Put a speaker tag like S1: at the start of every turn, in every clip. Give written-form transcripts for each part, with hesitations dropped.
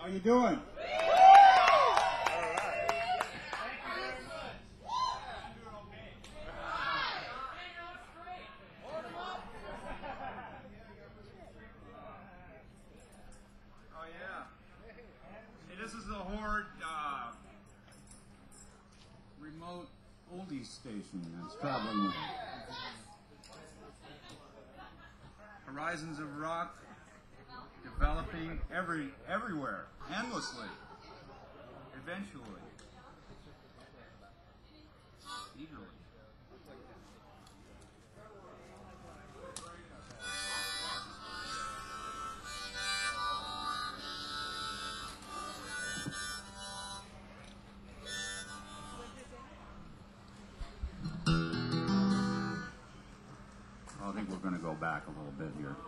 S1: How you doing?
S2: This is the Horde remote oldies station that's traveling. Horizons of rock developing everywhere, endlessly, eventually, eagerly. I think we're going to go back a little bit here.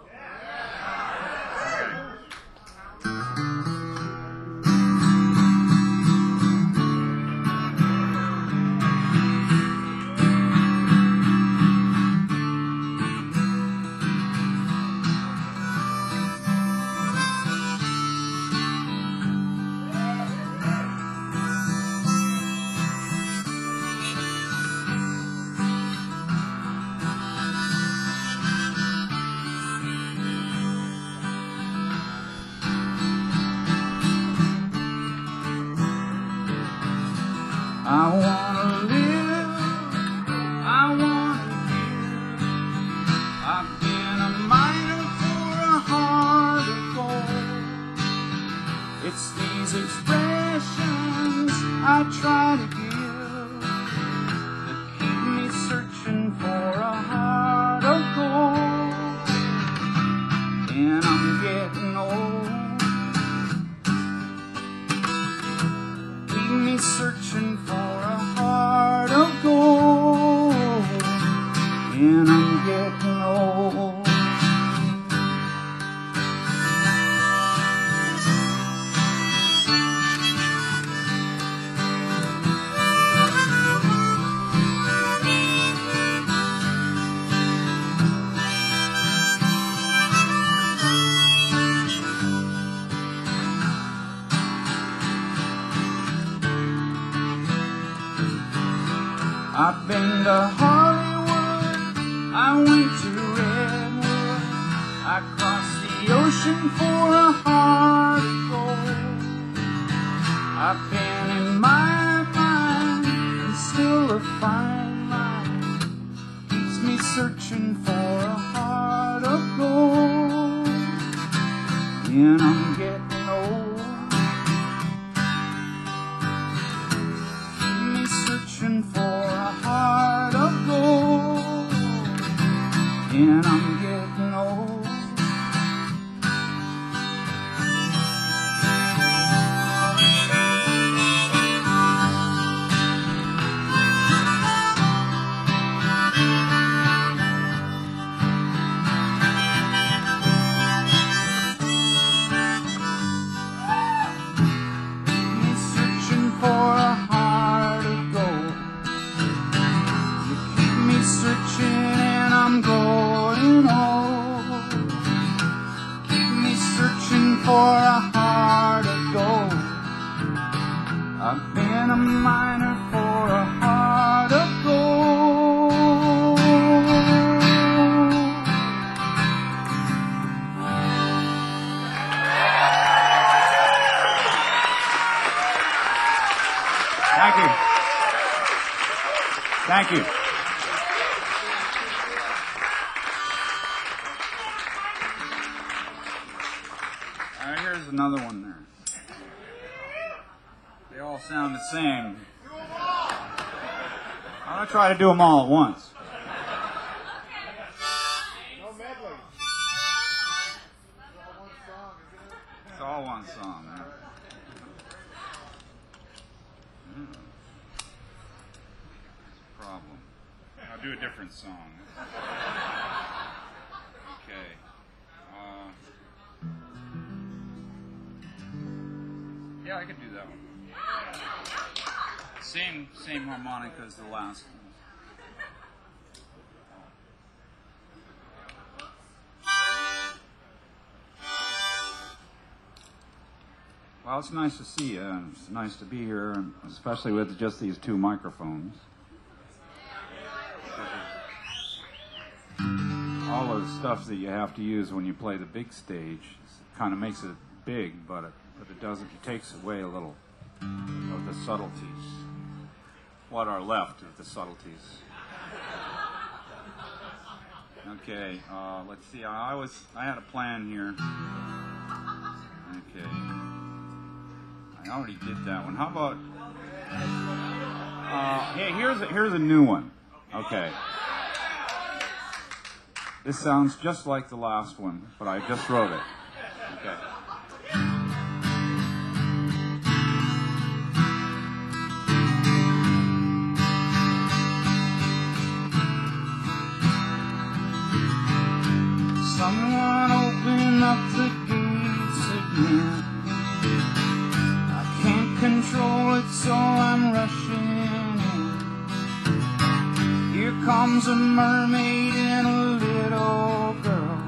S2: I wanna live, I wanna give. I've been a miner for a heart of gold. It's these expressions I try to give that keep me searching for a heart of gold. And I'm getting old. Keep me searching for a heart of gold, and I'm getting old. I've been to Hollywood, I went to Redwood, I crossed the ocean for a heart of gold. I've been in my mind, and still a fine line keeps me searching for a heart of gold. And I'm getting old. Searching for a heart of gold, and I'm getting old. Me searching for a heart of gold. Searching and I'm growing old. Keep me searching for a heart of gold. I've been a miner for a heart of gold. Thank you. Thank you. Here's another one there. They all sound the same. I'm going to try to do them all at once.
S1: No medley.
S2: It's all one song. Yeah. Problem. I'll do a different song. Okay. Yeah, I could do that one. Same harmonica as the last one. Well, it's nice to see you. It's nice to be here, and especially with just these two microphones. All of the stuff that you have to use when you play the big stage kind of makes it big, but it doesn't. It takes away a little of the subtleties. What are left of the subtleties? Okay, let's see. I had a plan here. Okay, I already did that one. How about? Hey, here's a new one. Okay. This sounds just like the last one, but I just wrote it. Okay. Someone open up the gates again. I can't control it, so I'm rushing in. Here comes a mermaid and a little girl.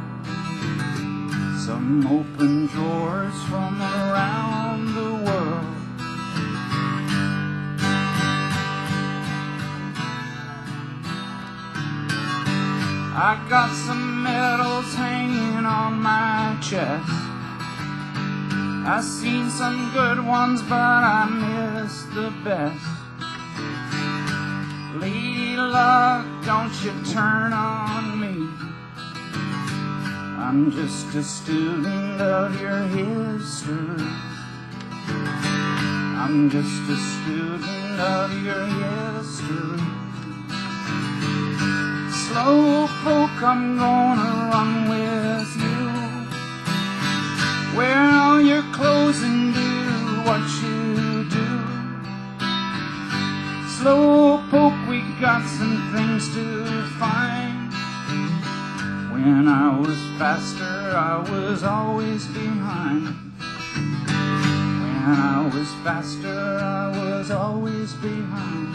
S2: Some open drawers from around the world. I got some medals hanging on my chest. I seen some good ones, but I missed the best. Lady luck, don't you turn on me. I'm just a student of your history. I'm just a student of your history. Slowpoke, I'm gonna run with you. Wear all your clothes and do what you do. Slowpoke, we got some things to find. When I was faster, I was always behind. When I was faster, I was always behind.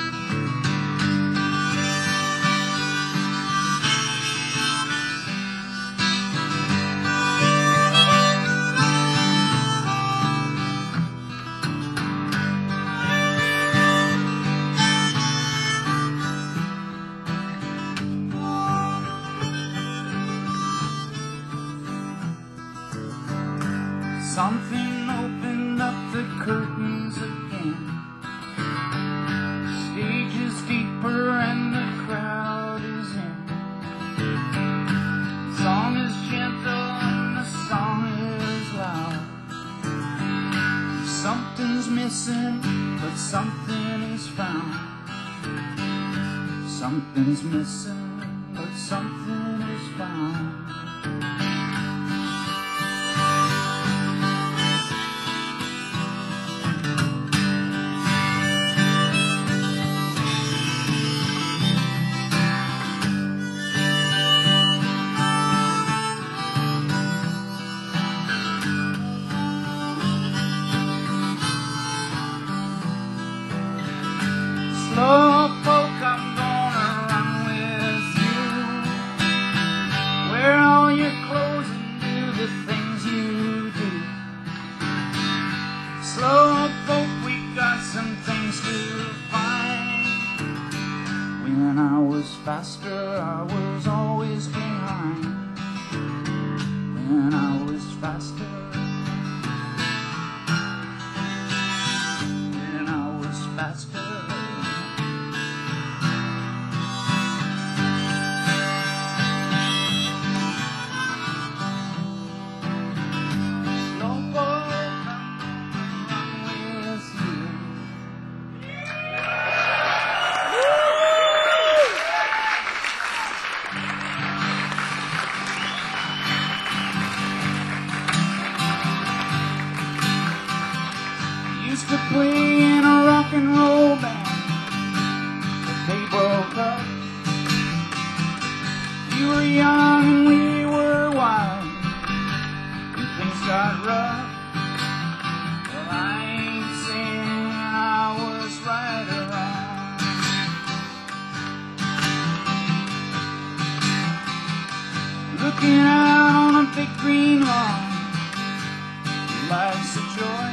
S2: Something opened up the curtains again. Stage is deeper and the crowd is in. The song is gentle and the song is loud. Something's missing, but something is found. Something's missing, but something is found. Slowpoke, I'm gonna run with you. Wear all your clothes and do the things you do. Slowpoke, we got some things to find. When I was faster, I was always behind. When I was faster, when I was faster. Used to play in a rock and roll band, but they broke up. You were young and we were wild, and things got rough. Well, I ain't saying I was right or wrong. Looking out on a big green lawn, life's a joy,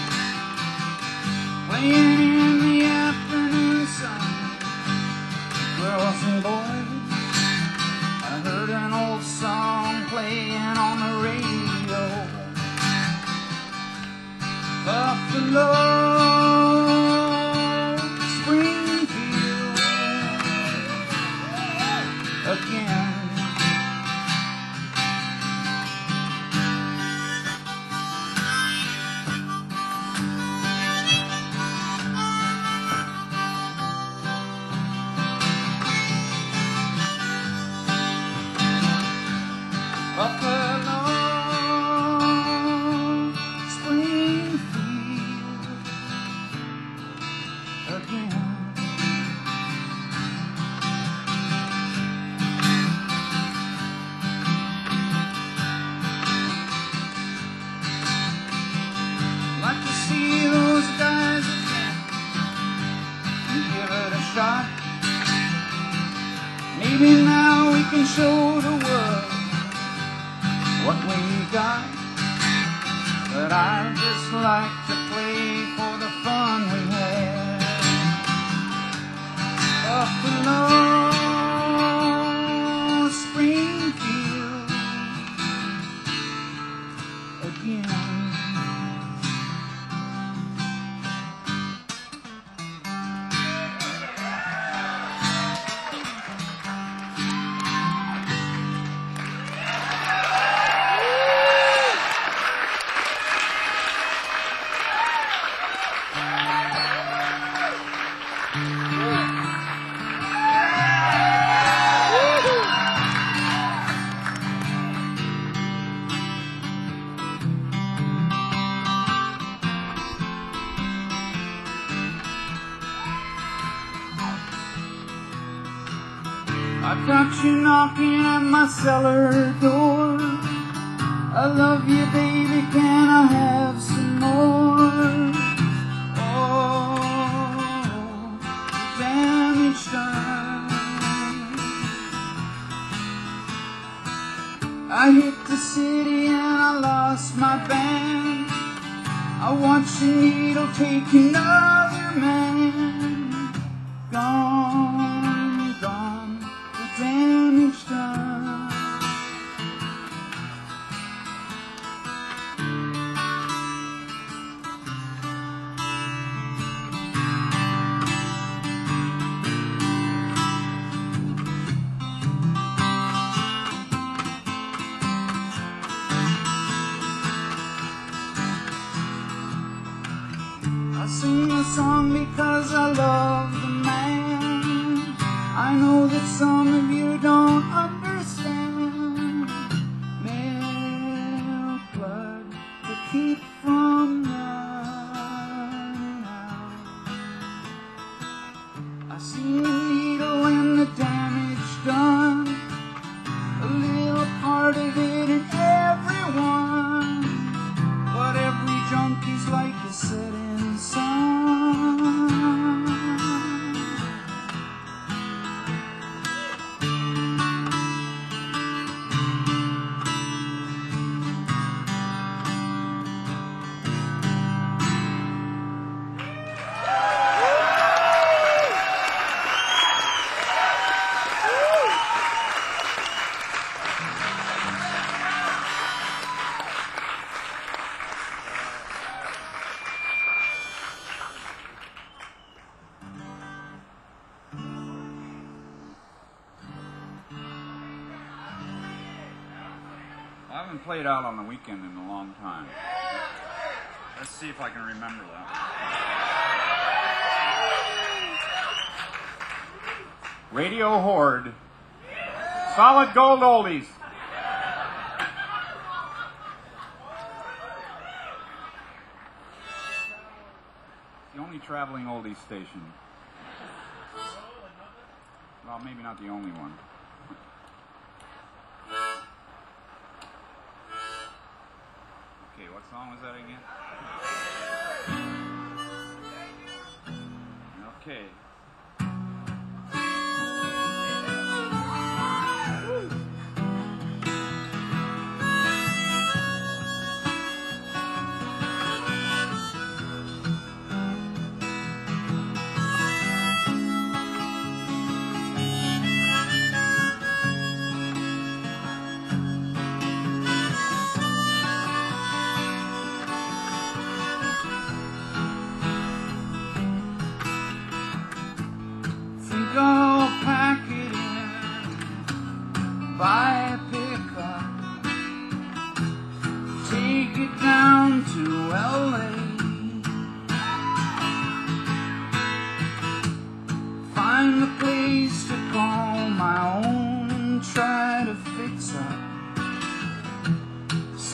S2: playing in the afternoon sun. Girls and boys, I heard an old song playing on the radio. Buffalo, Springfield again. Buffalo, Springfield again. Like to see those guys again and give it a shot. Maybe now we can show the world what we got, but I just like to play for the fun we had. Buffalo, Springfield again. I got you knocking at my cellar door. I love you, baby, can I have some more? Oh, the damage done. I hit the city and I lost my band. I watched the needle take another man. Gone, gone, the damage done. I sing the song because I love the man. I know that some of you don't understand. Milk blood to keep from running out. I see the needle and the damage done. A little part of it in everyone, but every junkie's like a setting sun. I haven't played out on the weekend in a long time. Let's see if I can remember that. Radio Horde. Solid Gold Oldies. The only traveling oldies station. Well, maybe not the only one. Okay, what song was that again? Okay.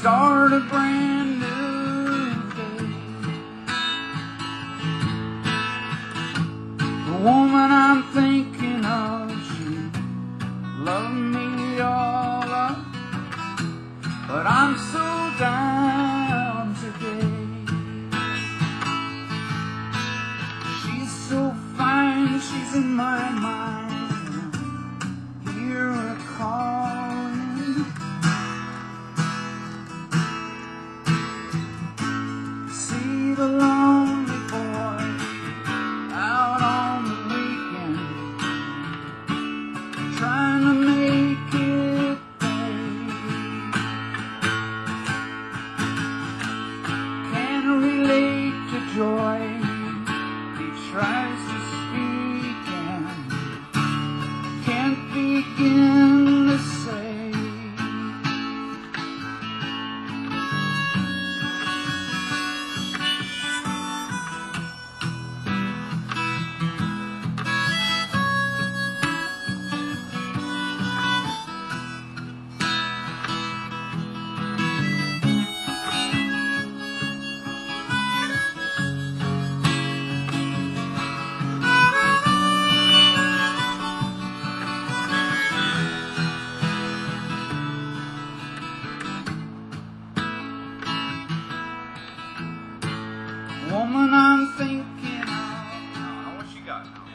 S2: start a brand new day. The woman I'm thinking of, she loved me all up, but I'm so down today. She's so fine, she's in my mind. Hear her calling. See the lonely boy out on the weekend, trying to make it pay. Can't relate to joy. He tries to speak and can't begin to say. Woman I'm thinking of. No, what she got now?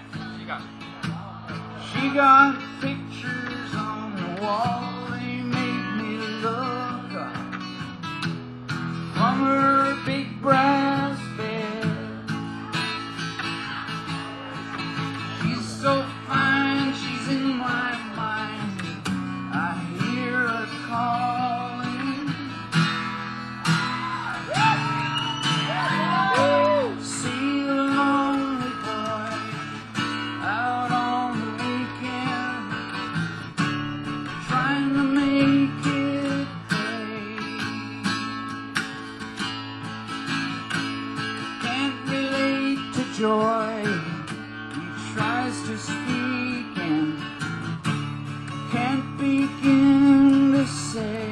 S2: She got pictures on the wall. They make me look up from her big brass bed. She's so fine, she's in my mind. I hear her calling. See the lonely boy out on the weekend, trying to make it pay. Can't relate to joy. He tries to speak and can't begin to say.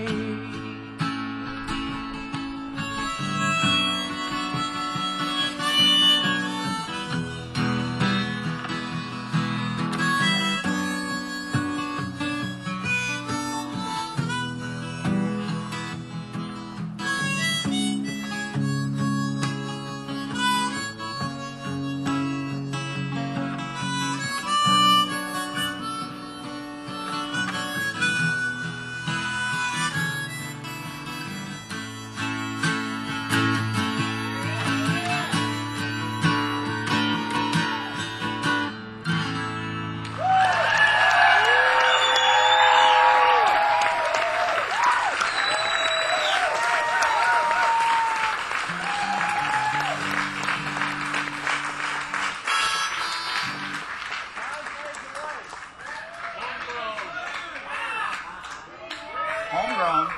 S2: Homegrown.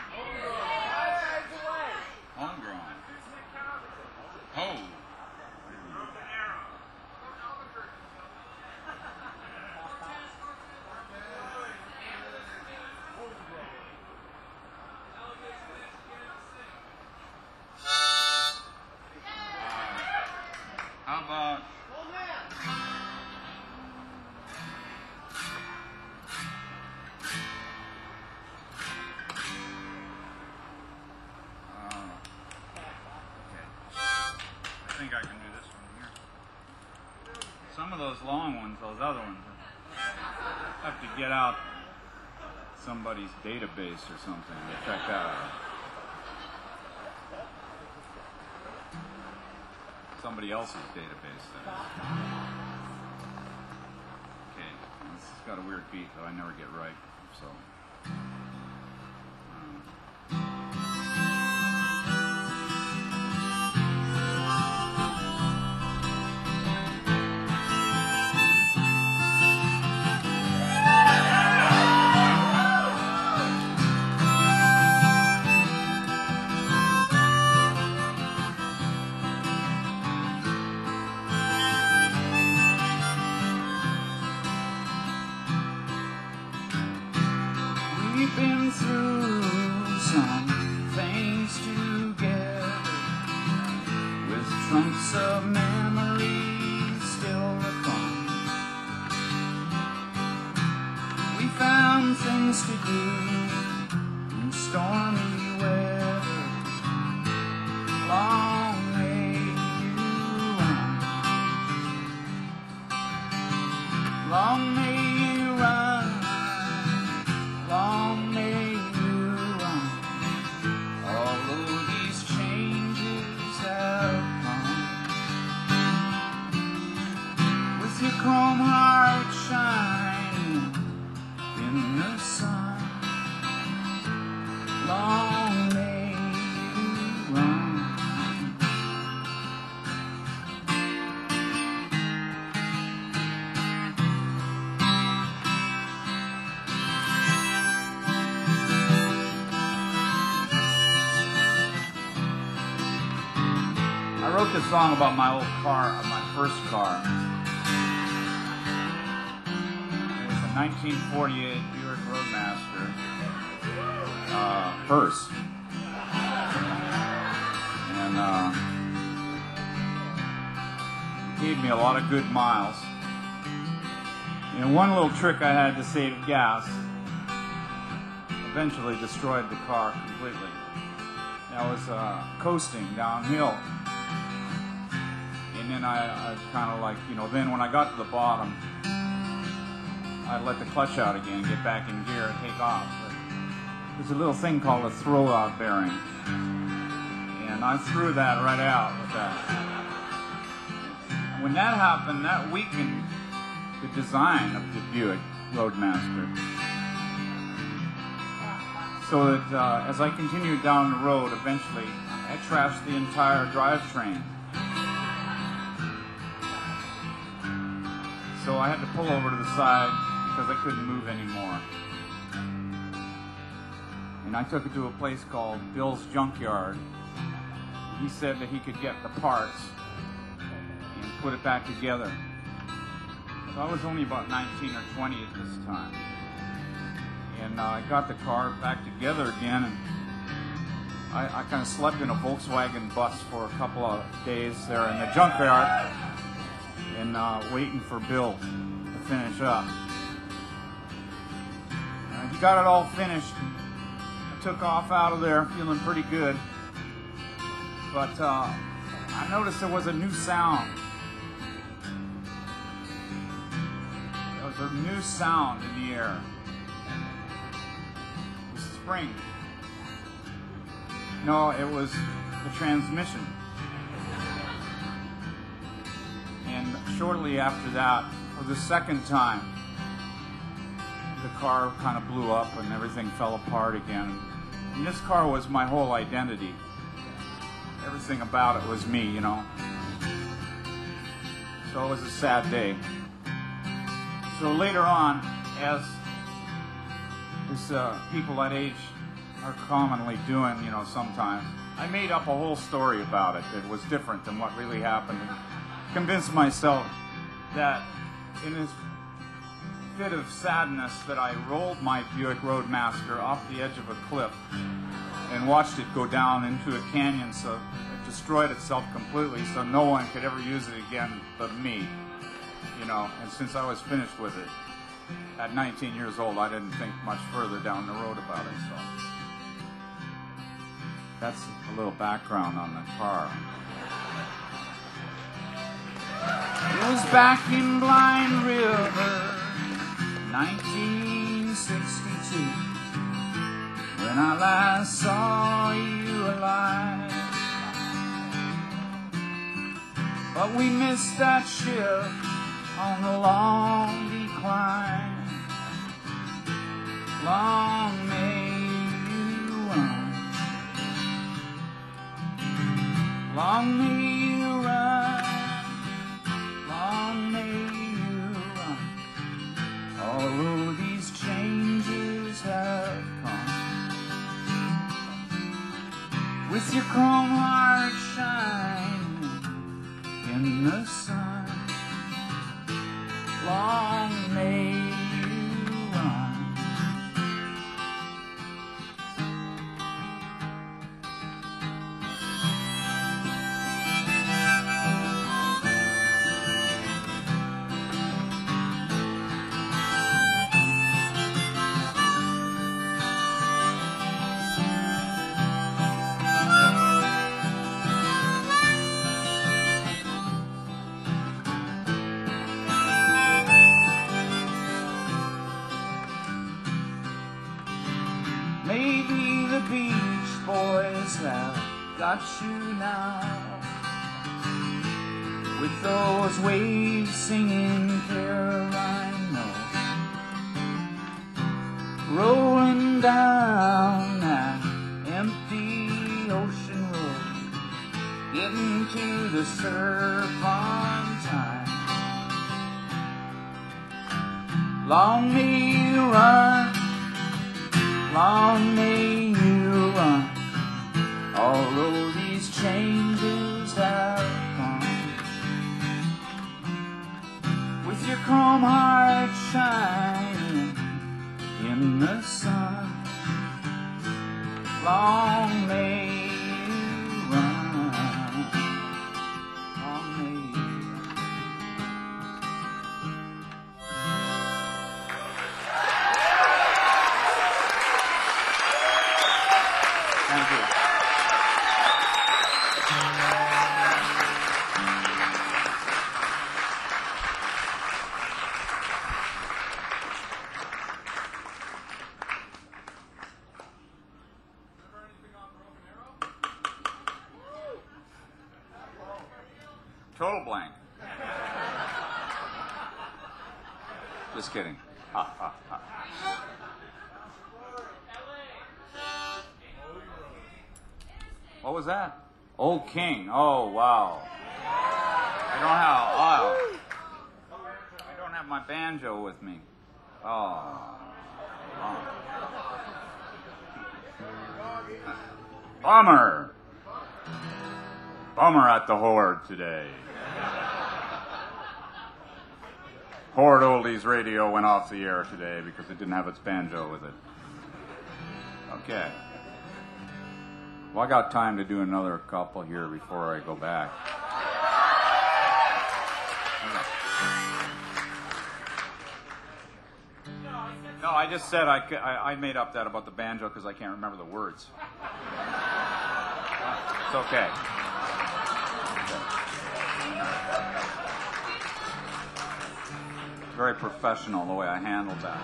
S2: Oh. How about I think I can do this one here. Some of those long ones, those other ones, I have to get out somebody's database or something to check that out. Somebody else's database, that is. Okay, this has got a weird beat that I never get right, so. We've been through some days together, with trunks of memories still to come. We found things to do in stormy weather. Long may you run. Long may you run. Long may you run. Although these changes have come, with your chrome heart shining in the sun. Long may you run. I wrote this song about my old car, my first car. It was a 1948 Buick Roadmaster hearse. And gave me a lot of good miles. And one little trick I had to save gas eventually destroyed the car completely. I was coasting downhill. And then I kind of like, then when I got to the bottom, I'd let the clutch out again, get back in gear and take off. But there's a little thing called a throw-out bearing. And I threw that right out with that. When that happened, that weakened the design of the Buick Roadmaster. So that as I continued down the road, eventually I trashed the entire drivetrain. So I had to pull over to the side because I couldn't move anymore. And I took it to a place called Bill's Junkyard. He said that he could get the parts and put it back together. So I was only about 19 or 20 at this time. And I got the car back together again, and I kind of slept in a Volkswagen bus for a couple of days there in the junkyard and waiting for Bill to finish up. He got it all finished. I took off out of there feeling pretty good. But I noticed there was a new sound. There was a new sound in the air. The spring. No, it was the transmission. And shortly after that, for the second time, the car kind of blew up and everything fell apart again. And this car was my whole identity. Everything about it was me, So it was a sad day. So later on, as people that age are commonly doing, sometimes, I made up a whole story about it that was different than what really happened. And convinced myself that in this fit of sadness that I rolled my Buick Roadmaster off the edge of a cliff and watched it go down into a canyon, so it destroyed itself completely, so no one could ever use it again but me, and since I was finished with it at 19 years old, I didn't think much further down the road about it. So that's a little background on the car. It was back in Blind River, 1962, when I last saw you alive. But we missed that ship on the long decline. Long may you run. Long may you run. Long may you run. Although these changes have come, with your chrome heart shining in the sun. Long may you run. maybe the Beach Boys have got you now, with those waves singing Caroline Knows, rolling down that empty ocean road, getting to the surf on time. Long may you run, long may you run, although these changes have come. With your chrome heart shining in the sun, long may you run, long may you run. Thank you. Total blank. Just kidding. Ha, ha, ha. What was that? Old King. Oh, wow. I don't have my banjo with me. Oh. Bummer. Bummer at the Horde today. Horde Oldies Radio went off the air today because it didn't have its banjo with it. Okay. Well, I got time to do another couple here before I go back. No, I just said I made up that about the banjo because I can't remember the words. It's okay. Very professional the way I handled that.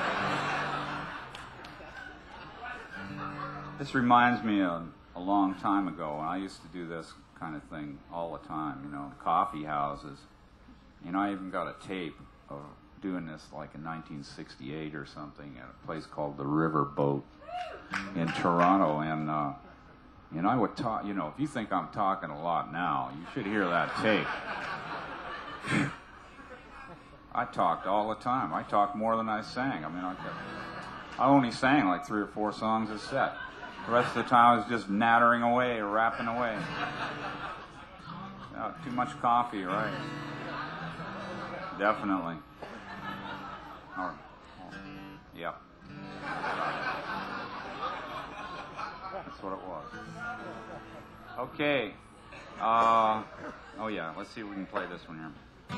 S2: This reminds me of a long time ago when I used to do this kind of thing all the time, you know, coffee houses. You know, I even got a tape of doing this like in 1968 or something at a place called the River Boat in Toronto. And I would talk, you know, if you think I'm talking a lot now, you should hear that tape. I talked all the time. I talked more than I sang. I mean, I only sang like 3 or 4 songs a set. The rest of the time I was just nattering away or rapping away. Too much coffee, right? Definitely. Yep. That's what it was. Okay. Oh yeah, let's see if we can play this one here.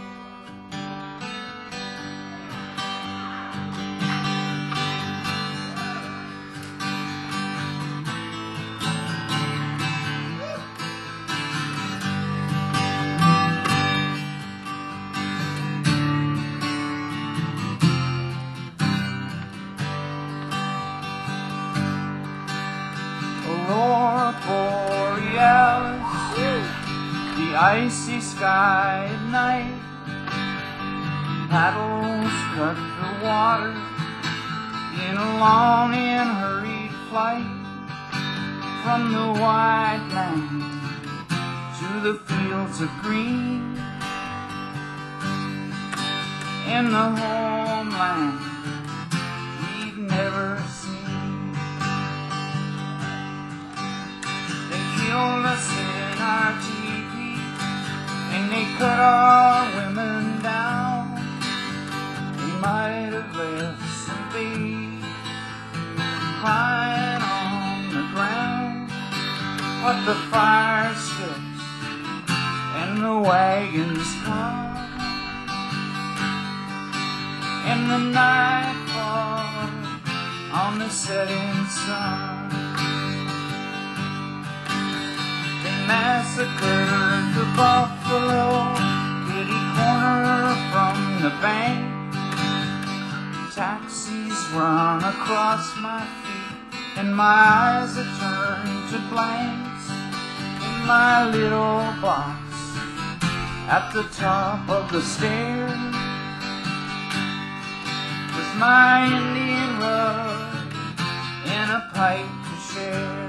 S2: Icy sky at night, paddles cut the water in a long and hurried flight from the white land to the fields of green and the homeland we've never seen. They killed us in our and they cut our women down. They might have left some babies crying on the ground, but the fire sticks and the wagons come, and the night falls on the setting sun. Massacred the buffalo, kitty corner from the bank. Taxis run across my feet and my eyes are turned to blanks in my little box at the top of the stairs, with my Indian rug and a pipe to share.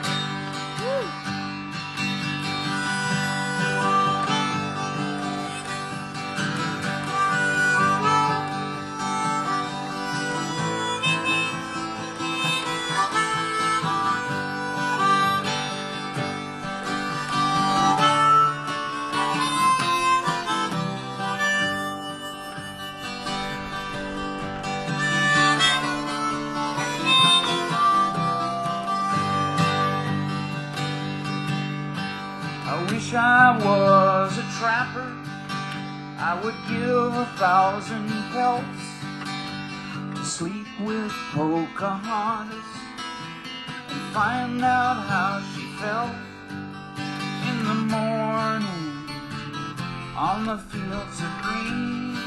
S2: I wish I was a trapper. I would give 1,000 pelts to sleep with Pocahontas and find out how she felt in the morning on the fields of green,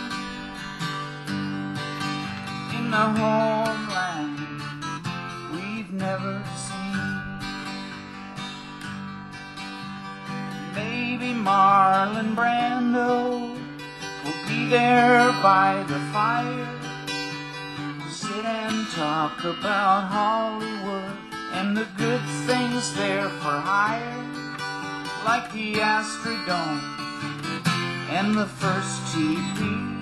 S2: in the homeland we've never seen. Maybe Marlon Brando will be there by the fire, sit and talk about Hollywood and the good things there for hire, like the Astrodome and the first TV.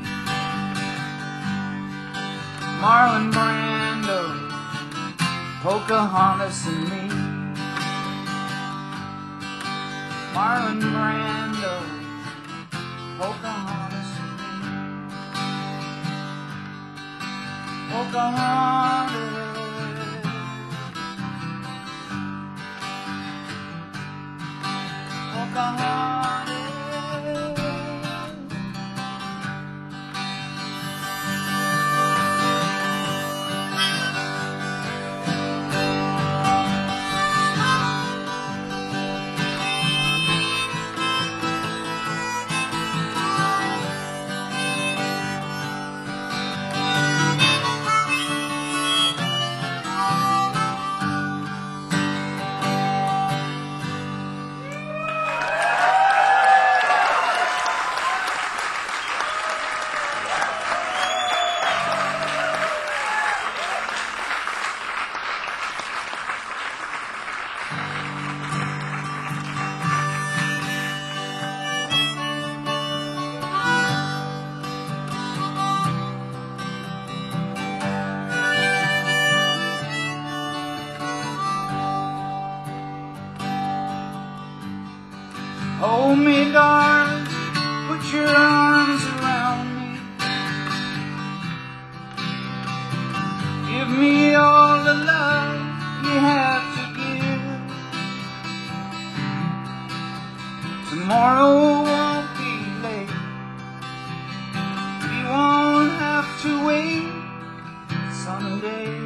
S2: Marlon Brando, Pocahontas and me. Marlon Brando, Pocahontas and me. Pocahontas, Pocahontas. Hold me, darling, put your arms around me. Give me all the love you have to give. Tomorrow won't be late. We won't have to wait someday.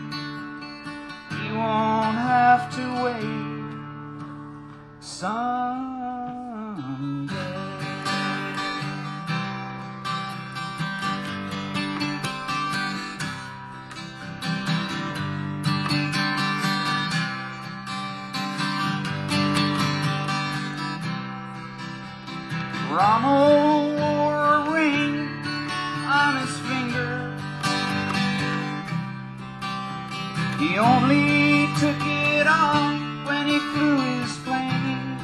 S2: We won't have to wait someday. Rommel wore a ring on his finger. He only took it off when he flew his plane.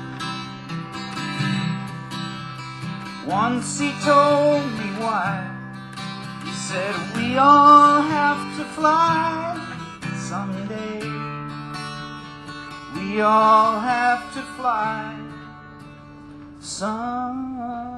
S2: Once he told me why. He said we all have to fly someday. We all have to fly someday.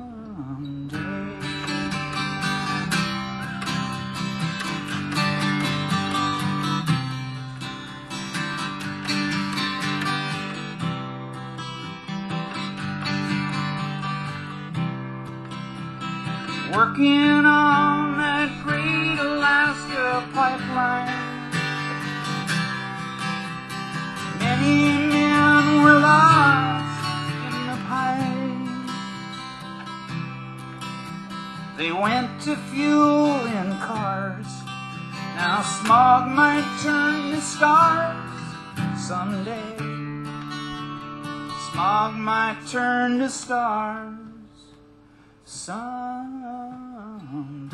S2: Working on that great Alaska pipeline, many men were lost in the pipe. They went to fuel in cars, Now smog might turn to stars someday. Smog might turn to stars someday.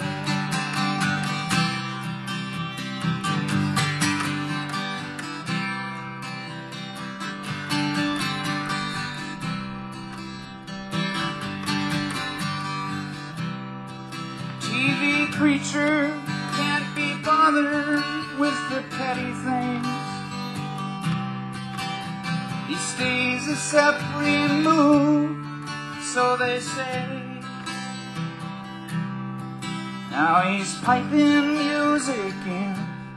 S2: TV creature can't be bothered with the petty things. He stays a separate move, so they say. Now he's piping music in.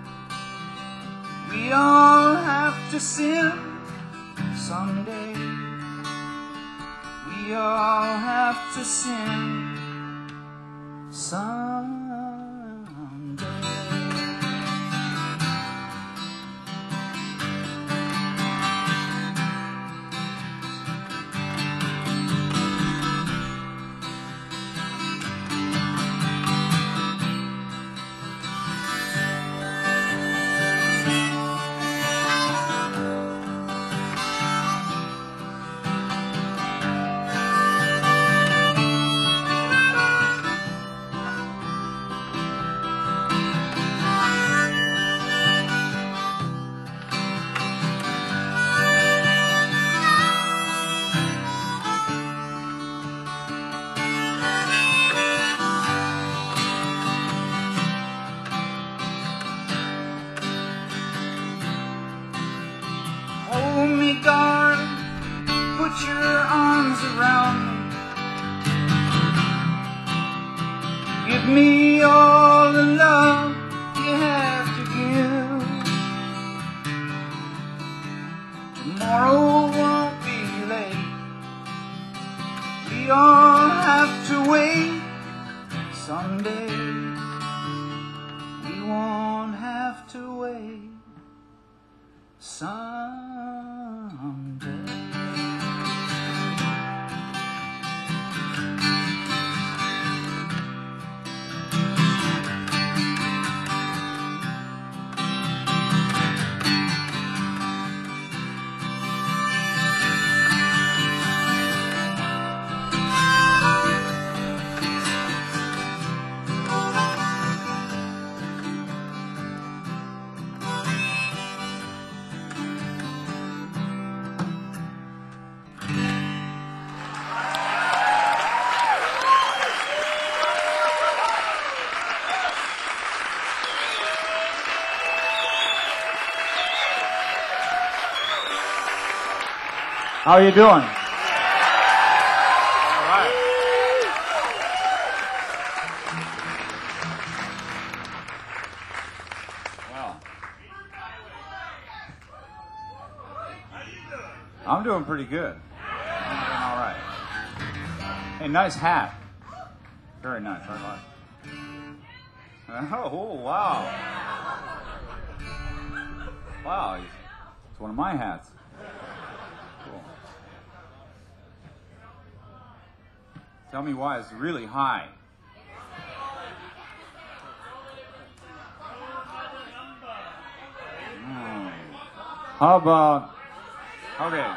S2: We all have to sin someday. We all have to sin someday. Hold me, darling, put your arms around me. Give me all the love you have to give. Tomorrow won't be late. We all have to wait someday. We won't have to wait someday. How are you doing? All right. Well, I'm doing pretty good. I'm doing all right. Hey, nice hat. Very nice. I like. Oh, wow. Wow, it's one of my hats. Cool. Tell me why it's really high. How about, okay.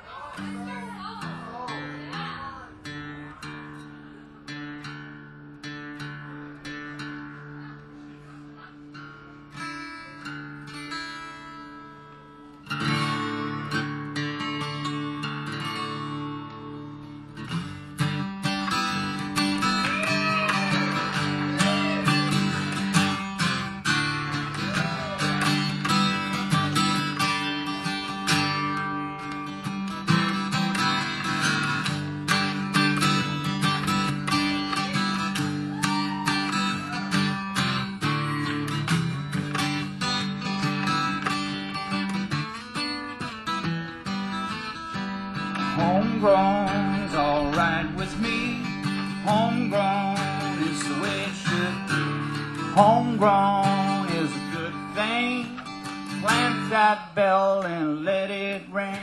S2: Homegrown's alright with me. Homegrown is the way it should be. Homegrown is a good thing. Plant that bell and let it ring.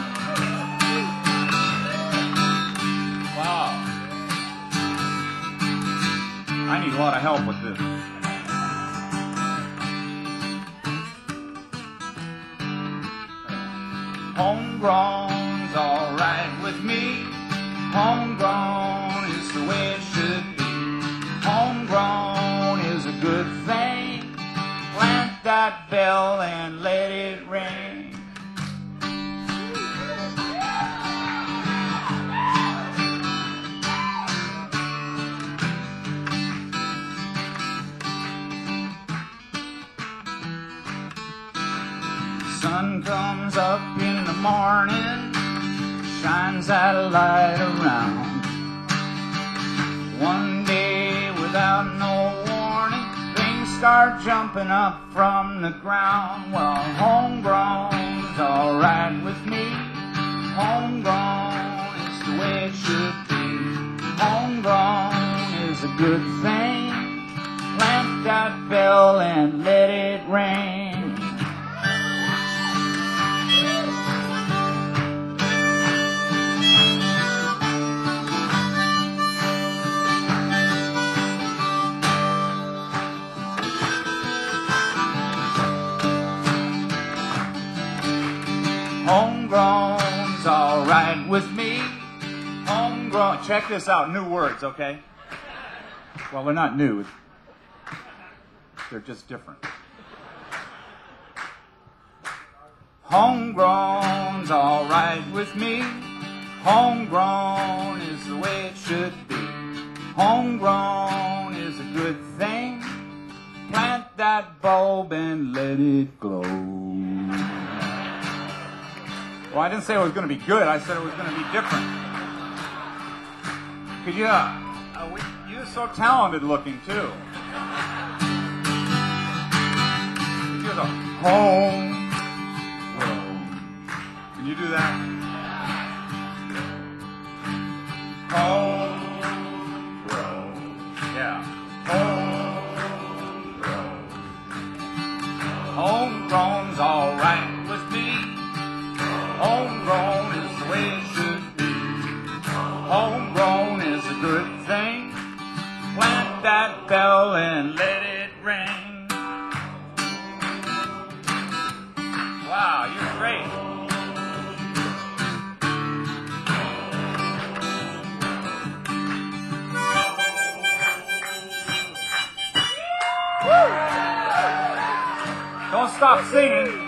S2: Wow. I need a lot of help with this. Homegrown's alright with me. Homegrown is the way it should be. Homegrown is a good thing. Plant that bell and let it ring. Sun comes up in the morning, shines that light around. One day without no warning, things start jumping up from the ground. Well, homegrown's alright with me. Homegrown is the way it should be. Homegrown is a good thing. Plant that bell and let it ring. Homegrown's alright with me. Homegrown. Check this out. New words, okay? Well, they're not new. They're just different. Homegrown's alright with me. Homegrown is the way it should be. Homegrown is a good thing. Plant that bulb and let it glow. Well, I didn't say it was going to be good. I said it was going to be different. Because you're so talented looking, too. You're the home. Can you do that? Home. Yeah. Homegrown's alright with me. Homegrown is the way it should be. Homegrown is a good thing. Plant that bell and let it ring. Wow, you're great. Woo! Don't stop singing.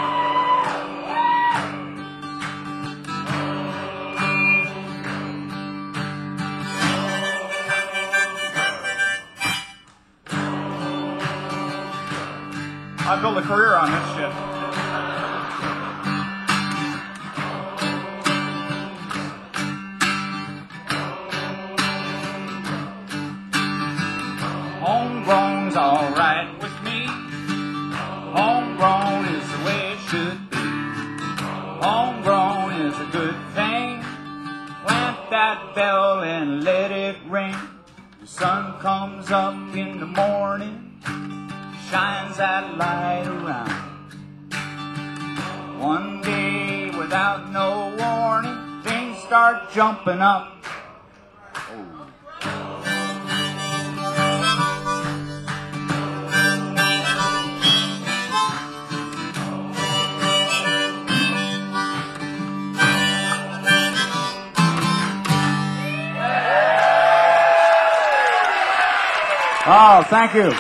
S2: I built a career on this shit. Homegrown's alright with me. Homegrown is the way it should be. Homegrown is a good thing. Plant that bell and let it ring. The sun comes up in the morning, shines that light around. One day without no warning, things start jumping up. Oh, thank you.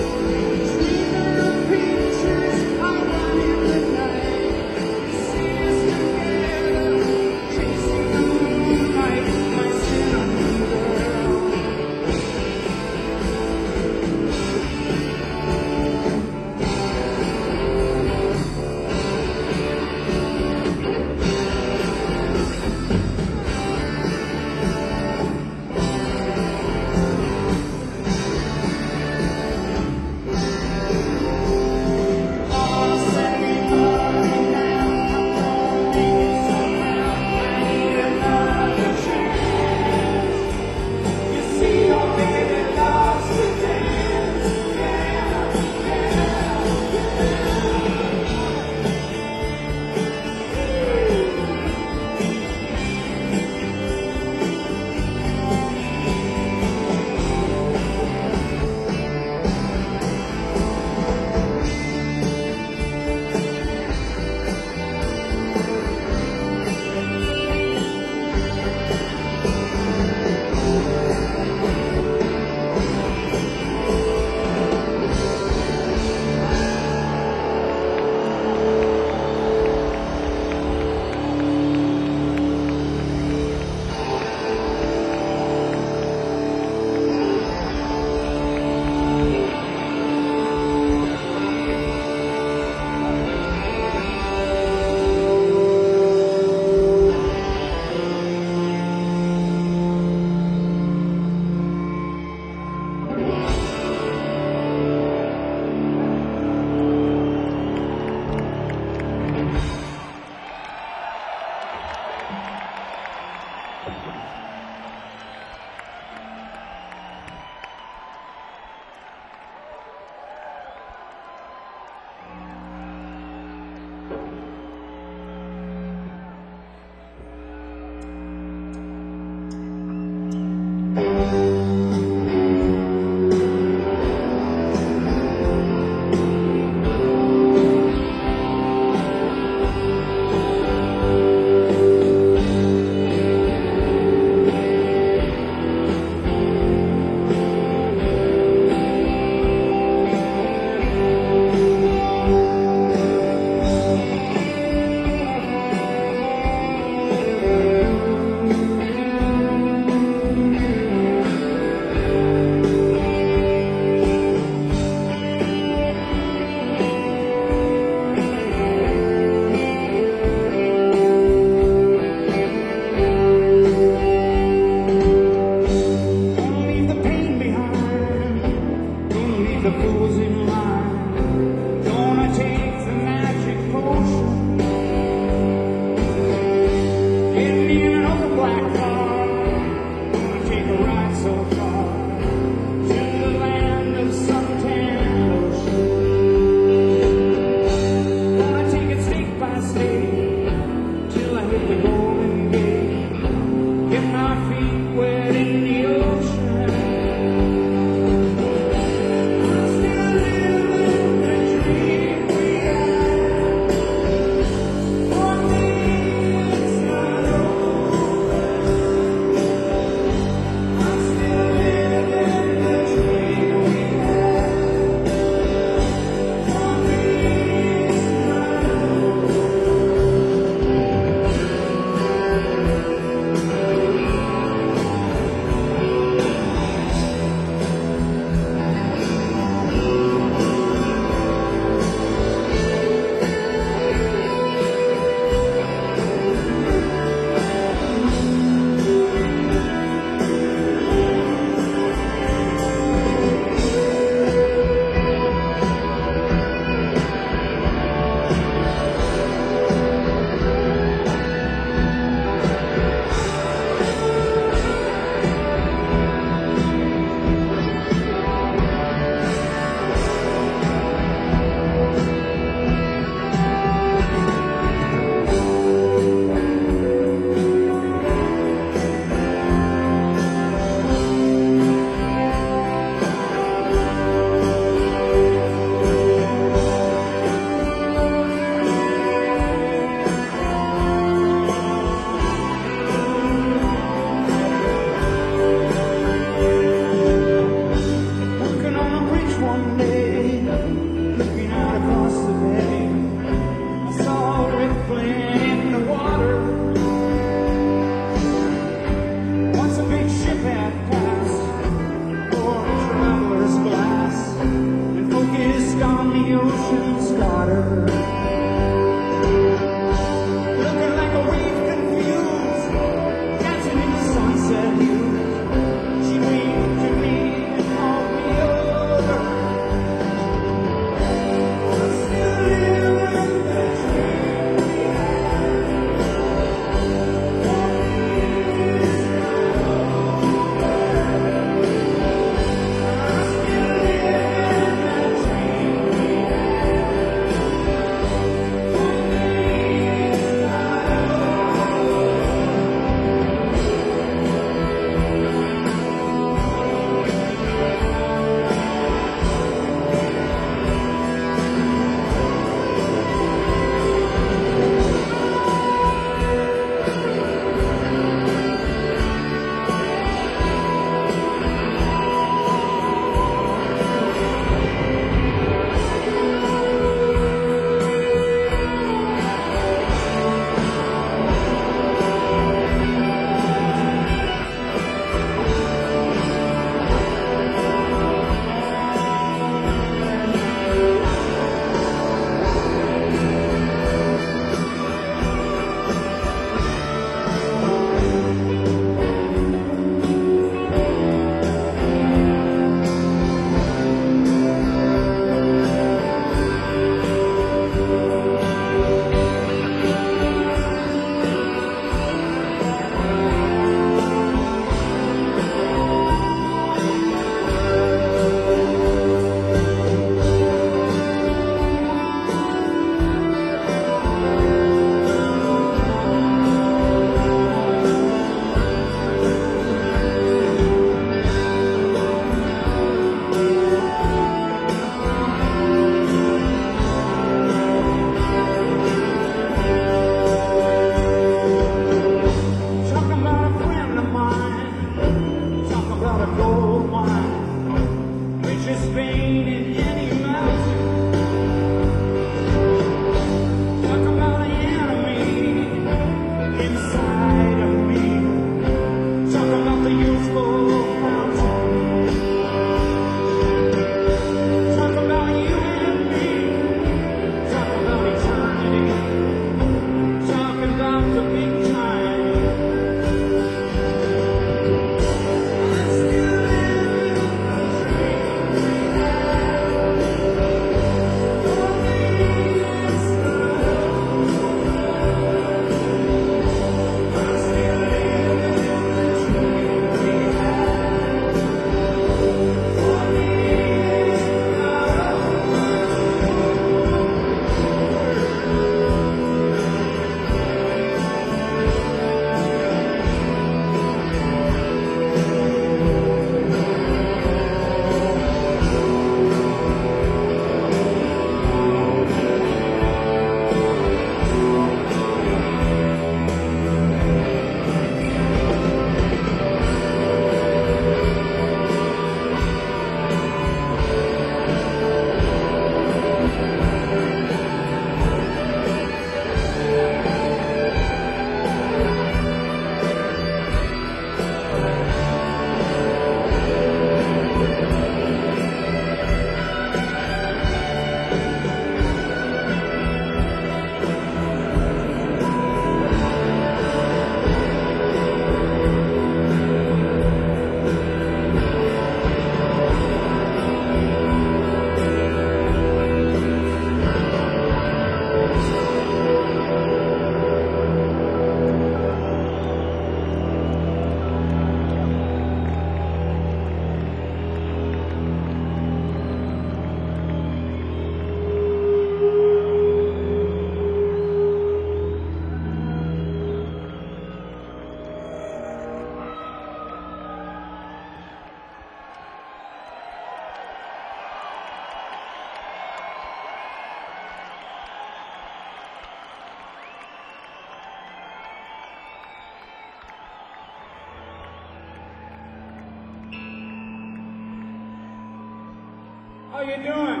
S2: How you doing?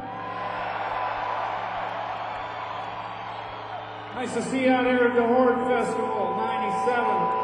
S2: Nice to see you out here at the Horde Festival, 97.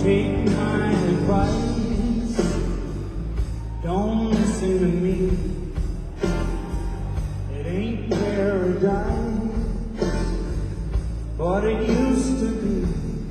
S2: Take my advice, don't listen to me. It ain't paradise, but it used to be.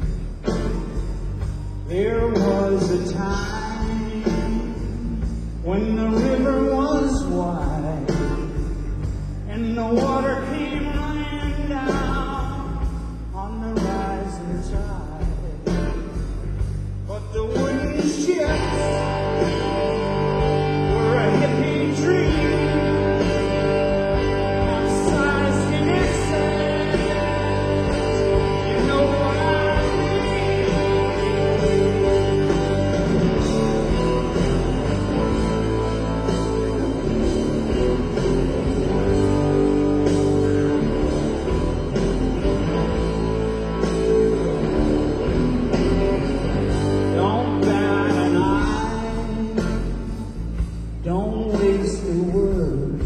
S2: There was a time when the river was wide and the water came running down on the rising tide. But the wooden ships were a hippie dream, capsized in excess. You know what I Don't waste a word,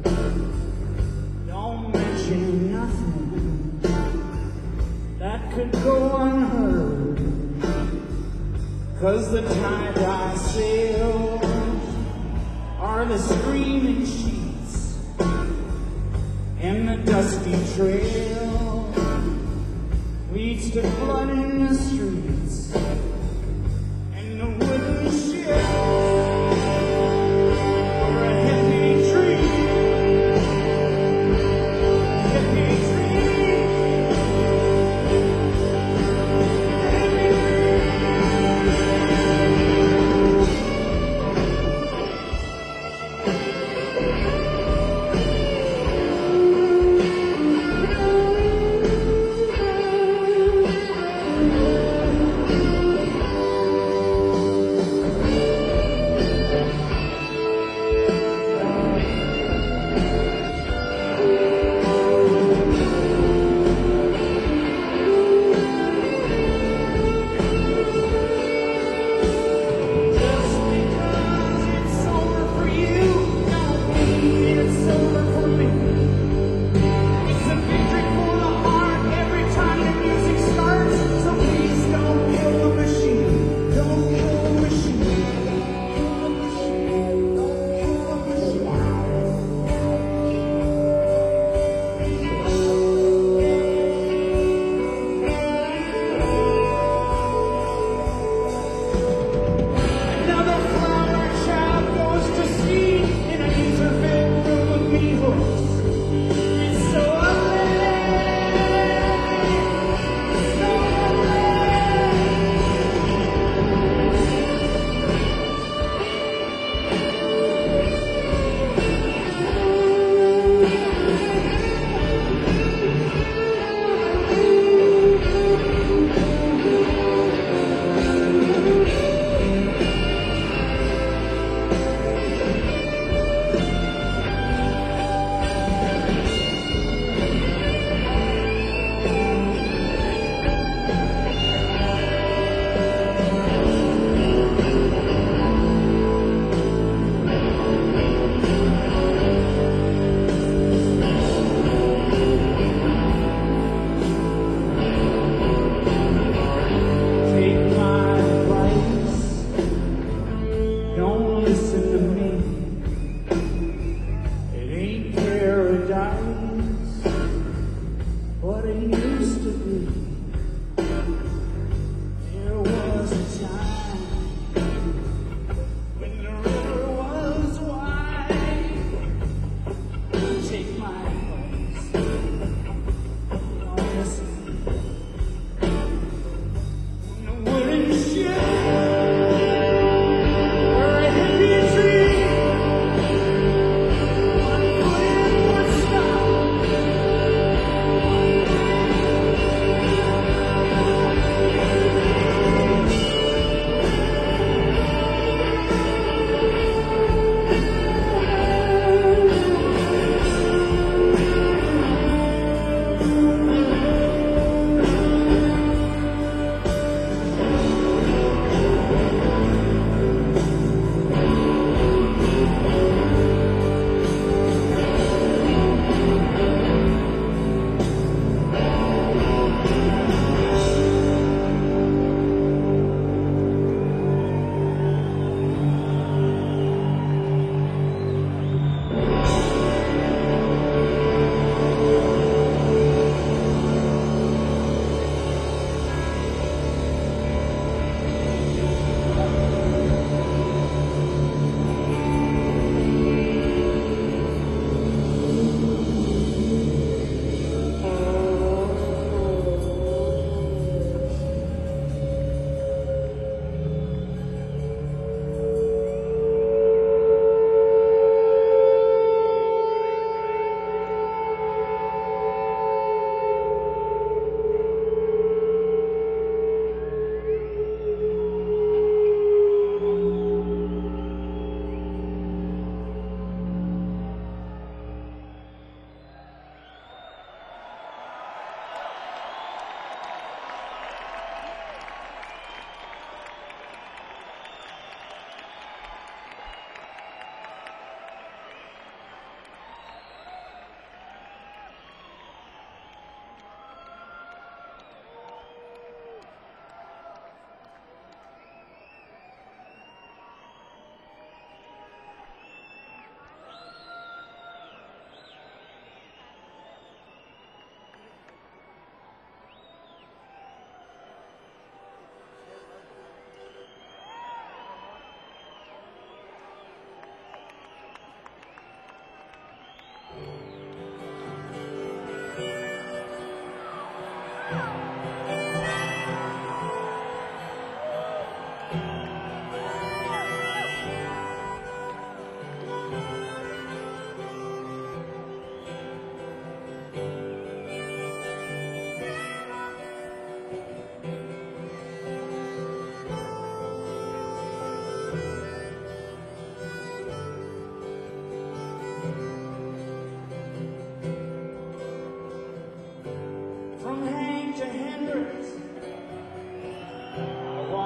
S2: don't mention nothing that could go unheard, 'cause the tie-dye sails are the screaming sheets, and the dusty trail leads to blood in the streets, and the wooden ship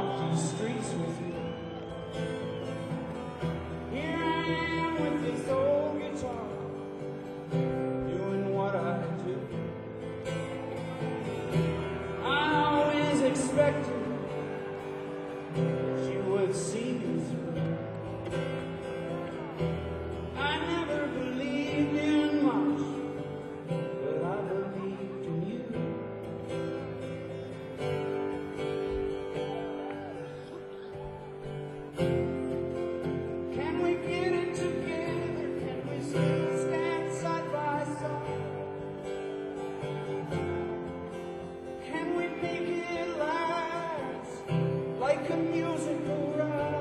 S2: walk these streets with you. Here I am with this old guitar, doing what I do. I always expected she would see me through. I never believed in much, but I believed in you. Can we get it together? Can we still stand side by side? Can we make it last like a musical ride?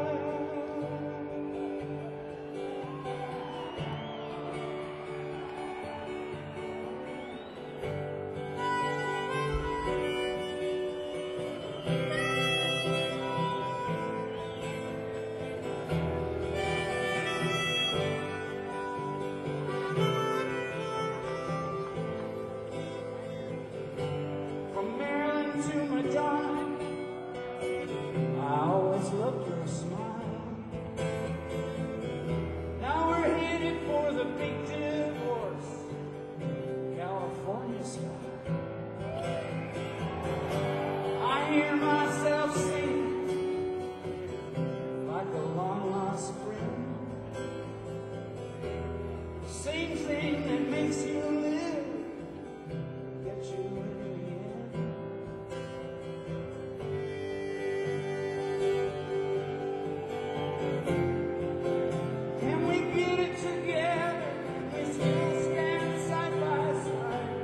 S2: From Maryland to Madonna, I always loved your smile. Now we're headed for the big divorce, California style. I hear myself sing like a long lost friend. Same thing that makes you live, get you in the end. Can we get it together? Can we still stand side by side?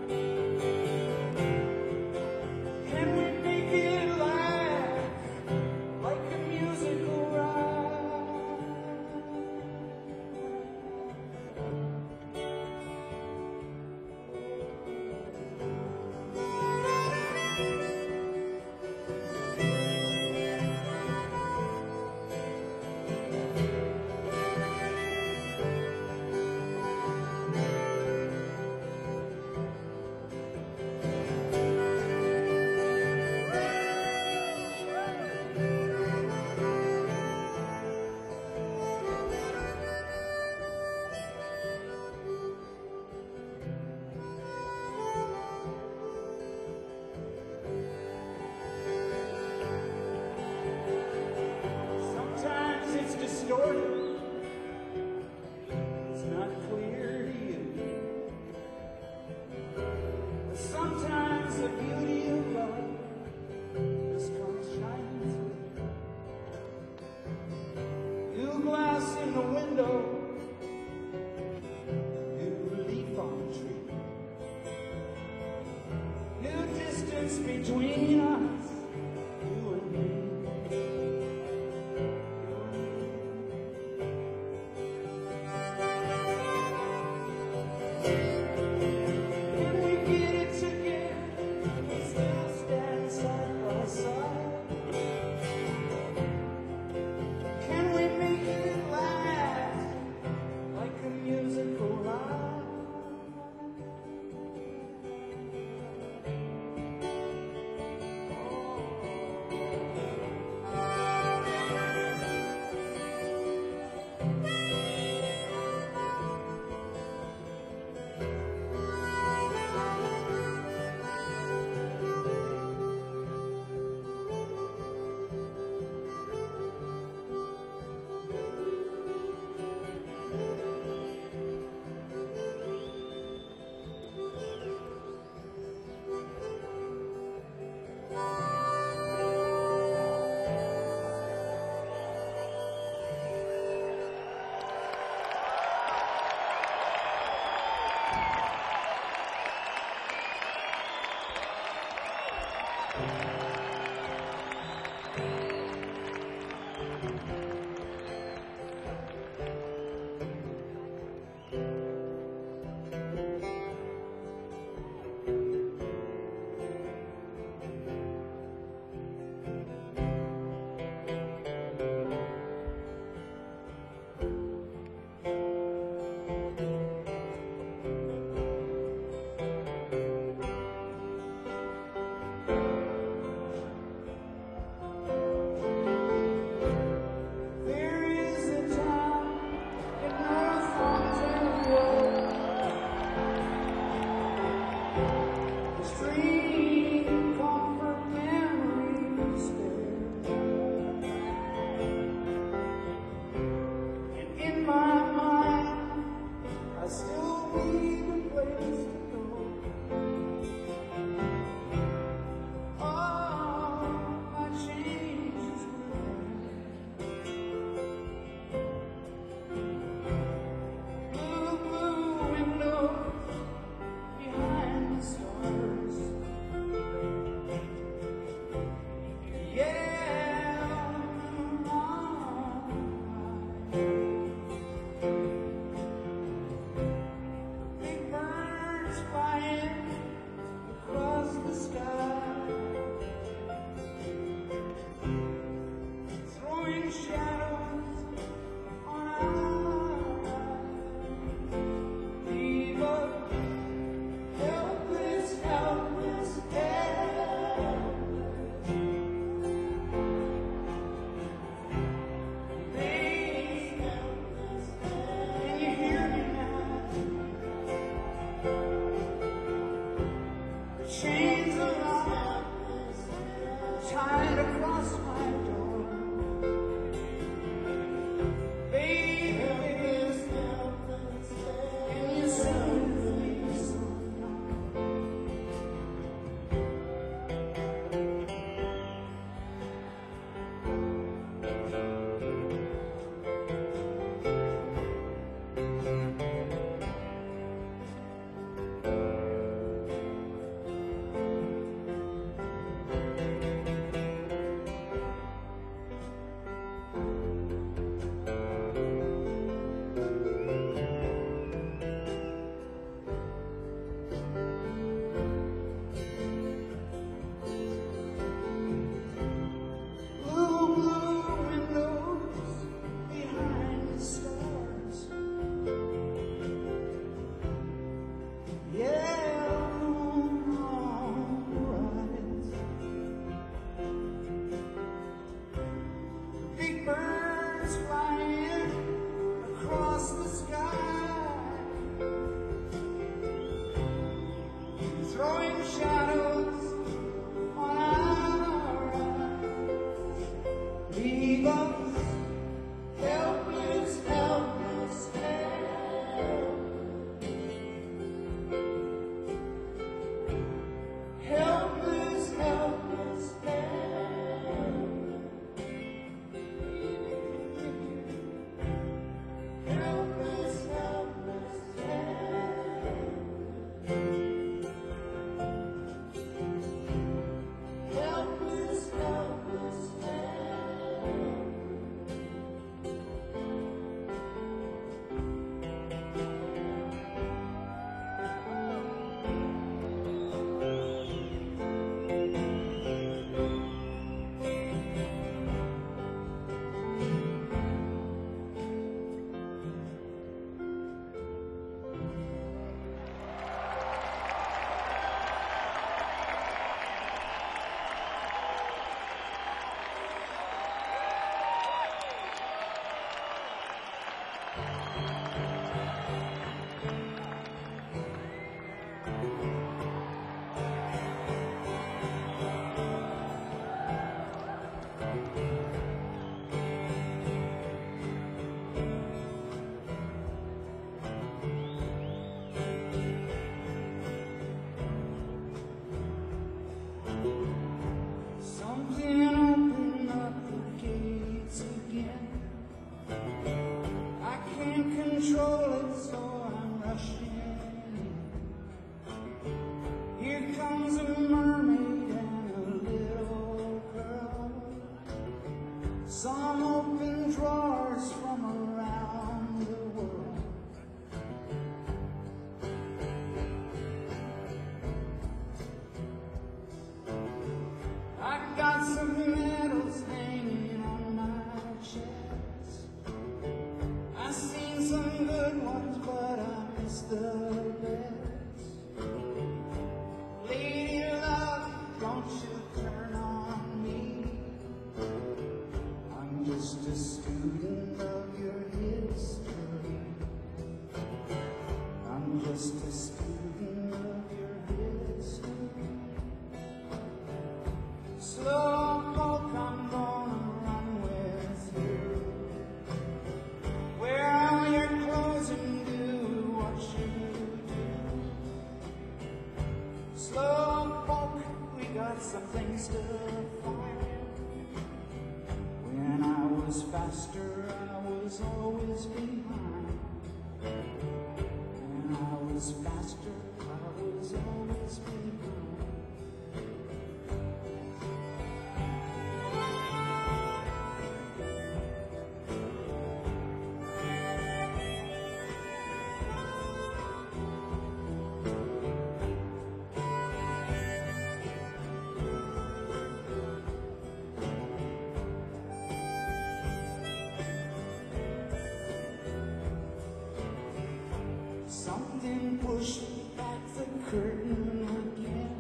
S2: Can we make it last like a musical ride? Sometimes it's distorted, it's not clear to you. But sometimes the beauty of love just comes shining through. New glass in the window, new leaf on the tree, new distance between us, you and me. Can we get it together? Can we still stand side by side? Can we make it last Blackbirds flying across the sky, throwing shadows on our eyes. Leave us helpless, helpless, helpless, helpless, helpless, helpless, helpless, helpless, something opened up the gates again. I can't control it, so I'm rushing in. Here comes a mermaid and a little girl, some open drawers from around the world. I got some medals hanging on my chest. I seen some good ones, but I missed the best. Lady love, don't you turn on me. I'm just a student of your history. I'm just a student of your history. Slow poke, I'm gonna run with you. Wear all your clothes and do what you do. Slow poke, we got some things to find. When I was faster, I was always behind. When I was faster, I was always behind. Something pushed back the curtain again.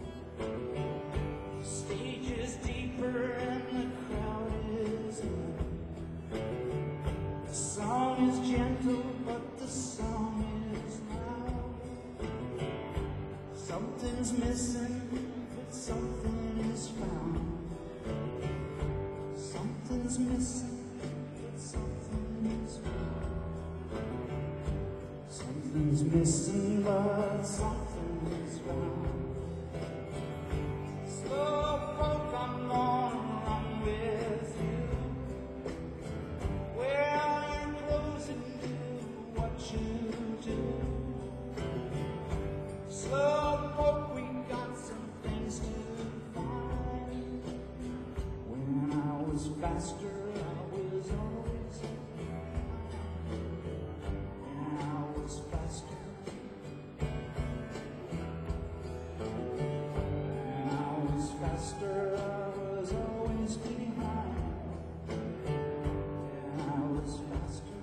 S2: The stage is deeper and the crowd is in. The song is gentle, but the song is loud. Something's missing, but something is found. Something's missing, but something is found. Something's missing, but something is found. Slow folk, I'm gonna run with you. Wear all your clothes and do what you do. Slow folk, we got some things to find. When I was faster, I was always when I was faster. When I was faster, I was always behind. When I was faster.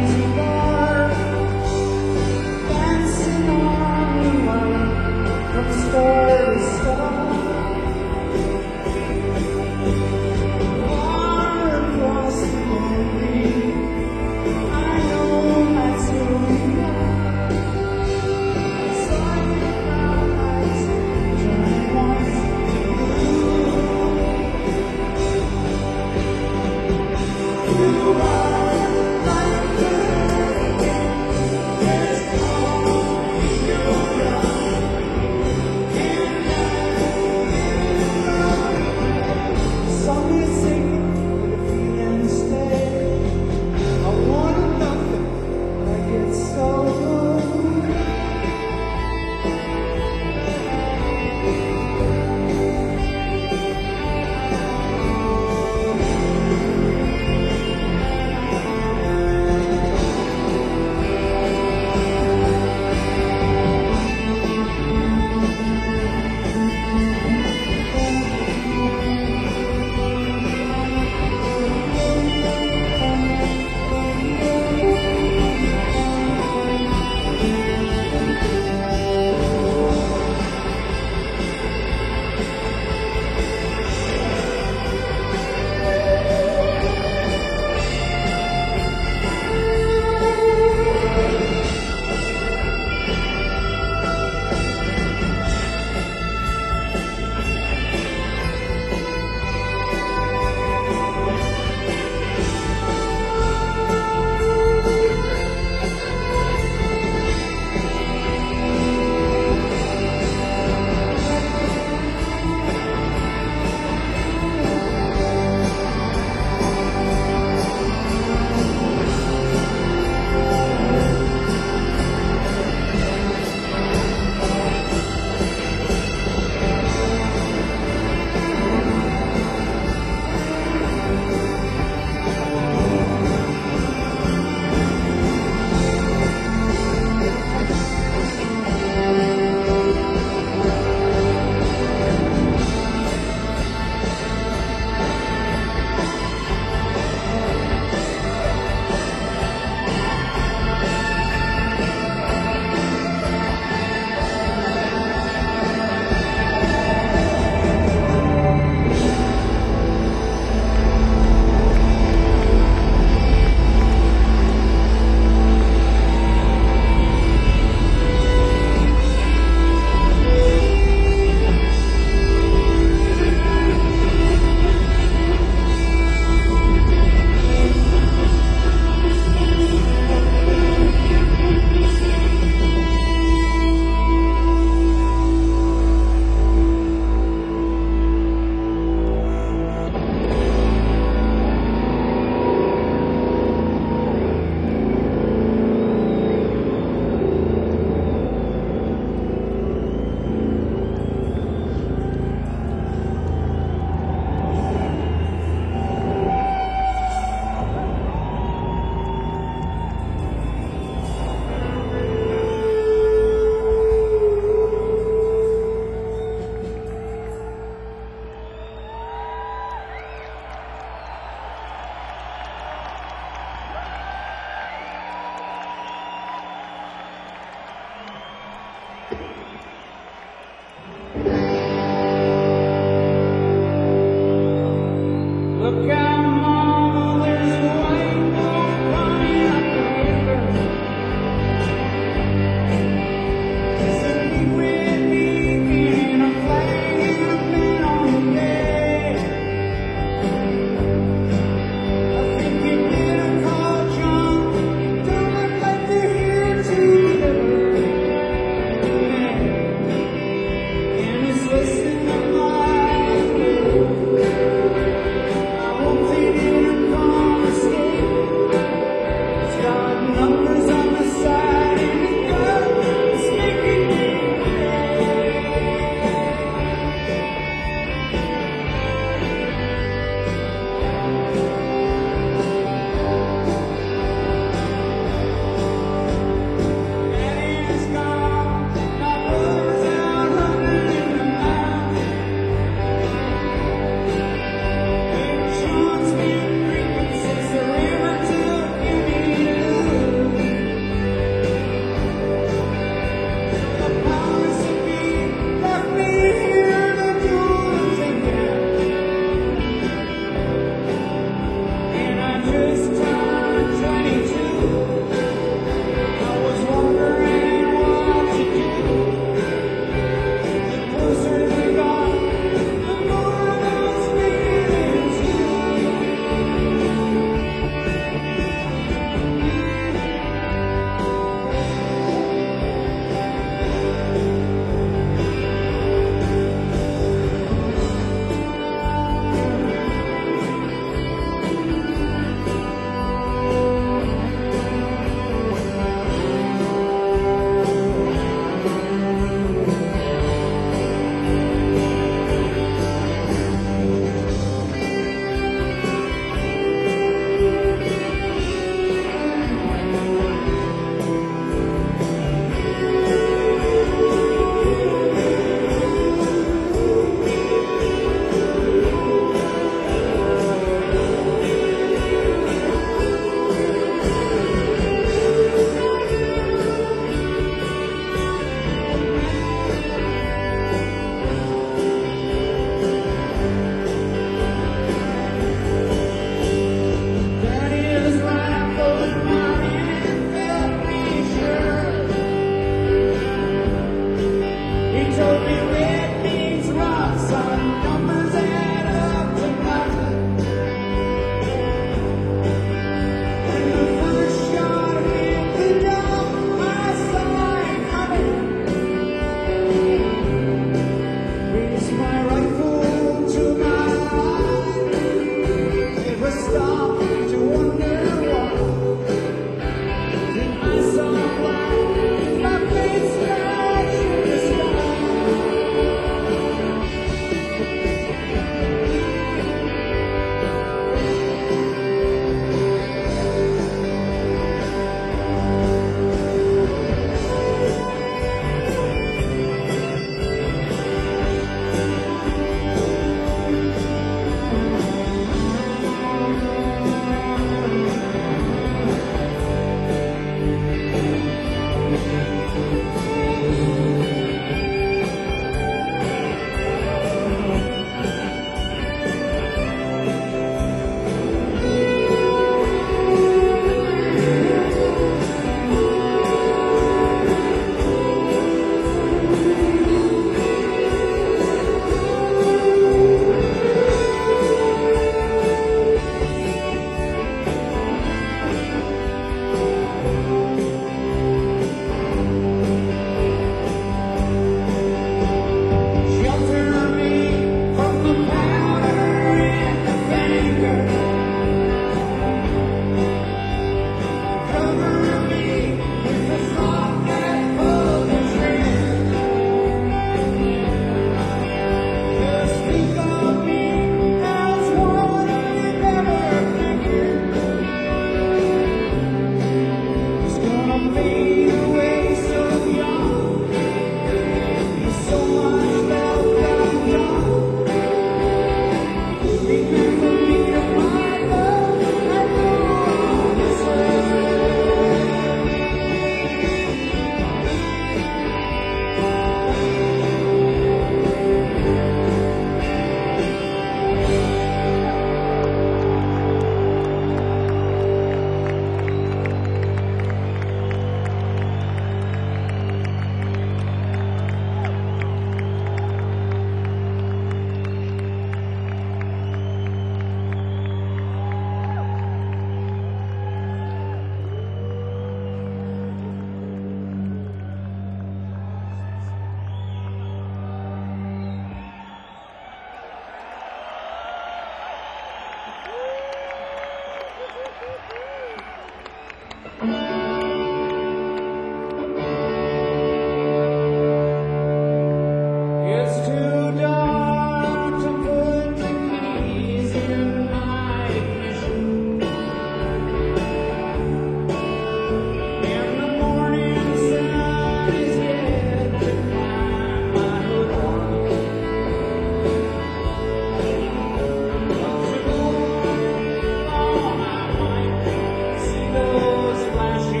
S2: Flashing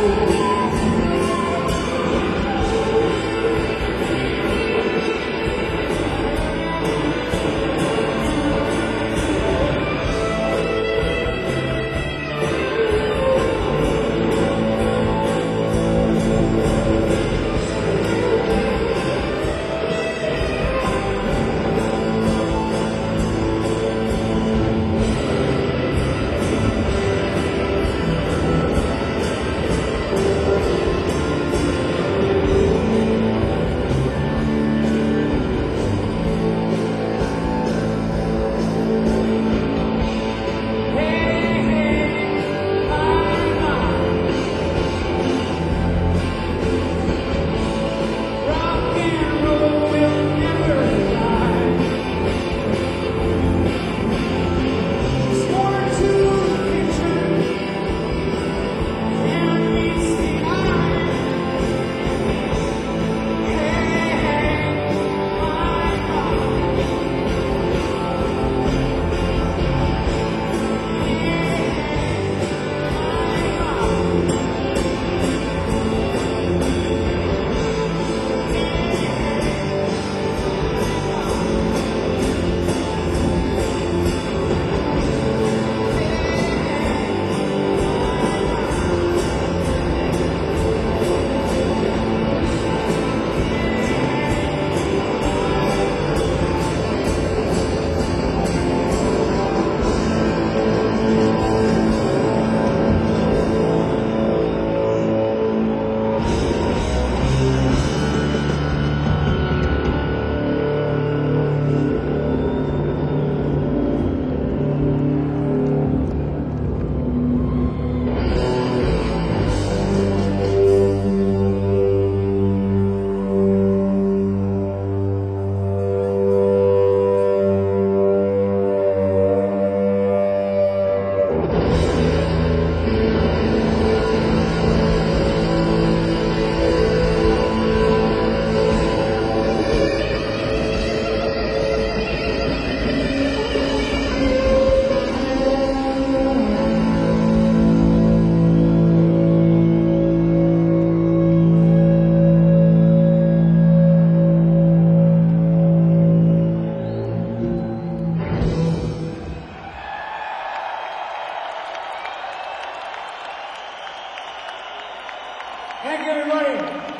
S2: Thank you, everybody.